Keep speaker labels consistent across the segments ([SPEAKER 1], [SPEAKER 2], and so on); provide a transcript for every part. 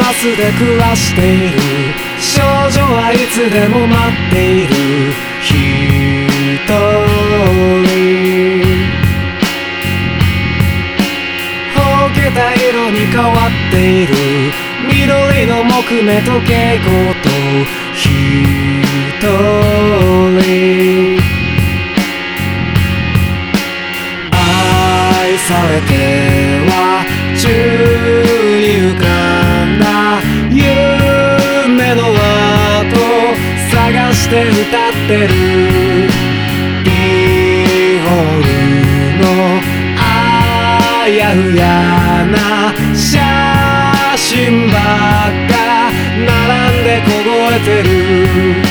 [SPEAKER 1] バスで暮らしている少女はいつでも待っている一人ほうけた色に変わっている緑の木目と蛍光と一人愛されては宙に浮かんだ夢の後探して歌ってるビホールのあやふやな写真ばっか並んで凍えてる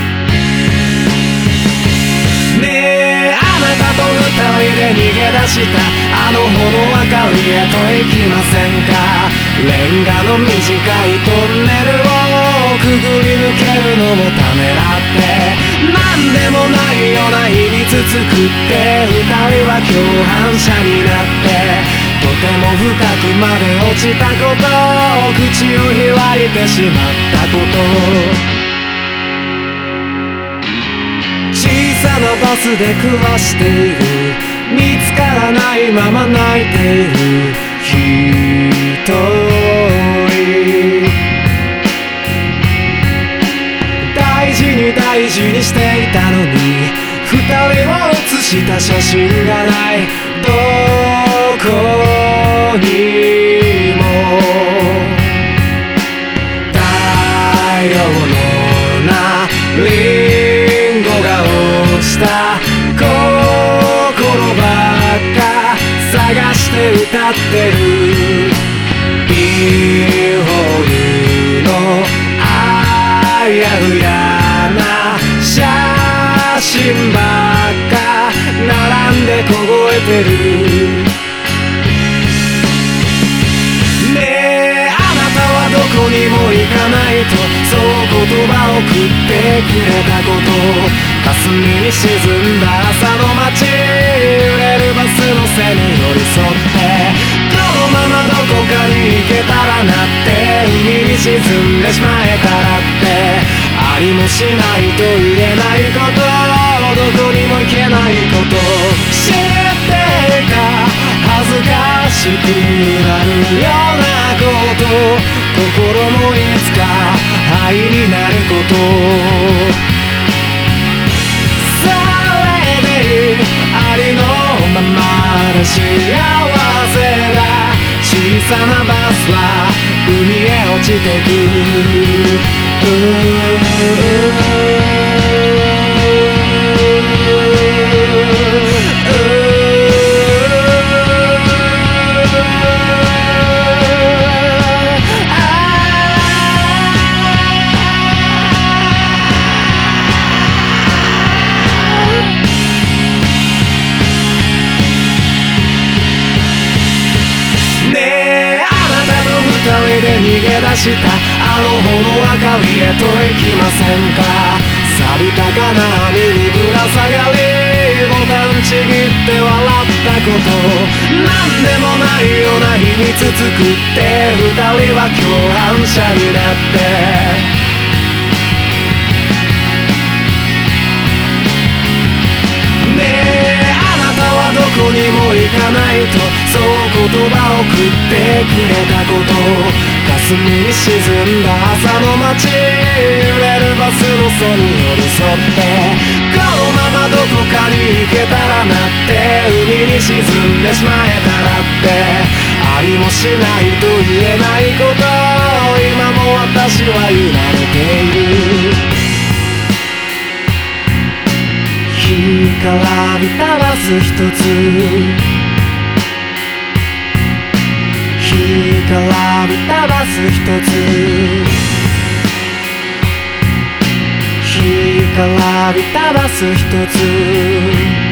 [SPEAKER 1] 二人で逃げ出したあのほど明かりへと行きませんかレンガの短いトンネルをくぐり抜けるのもためらってなんでもないような日々続くって二人は共犯者になってとても深くまで落ちたこと口を開いてしまったこと小さなバスで暮らしている見つからないまま泣いている一人大事に大事にしていたのに二人を写した写真がないどこにも大量のなリンゴが落ちた心ばっか探して歌ってるビホールのあやふやな写真ばっか並んで凍えてるねえあなたはどこにも行かないとそう言葉を送ってくれたこと霞に沈んだ朝の街揺れるバスの背に寄り添ってこのままどこかに行けたらなって海に沈んでしまえたらってありもしないと言えないことどこにも行けないこと知っていた恥ずかしくなるようなこと心もいつか灰になることありのままで幸せだ小さなバスは海へ落ちて逃げ出したあのほど明かりへと行きませんか錆びた金網にぶら下がりボタンちぎって笑ったことなんでもないような日に続くって二人は共犯者になってどこにも行かないとそう言葉を送ってくれたこと霞に沈んだ朝の街揺れるバスの背に寄り添ってこのままどこかに行けたらなって海に沈んでしまえたらってありもしないと言えないこと今も私は揺られている干からびたバス一つ干からびたバス一つ干からびたバス一つ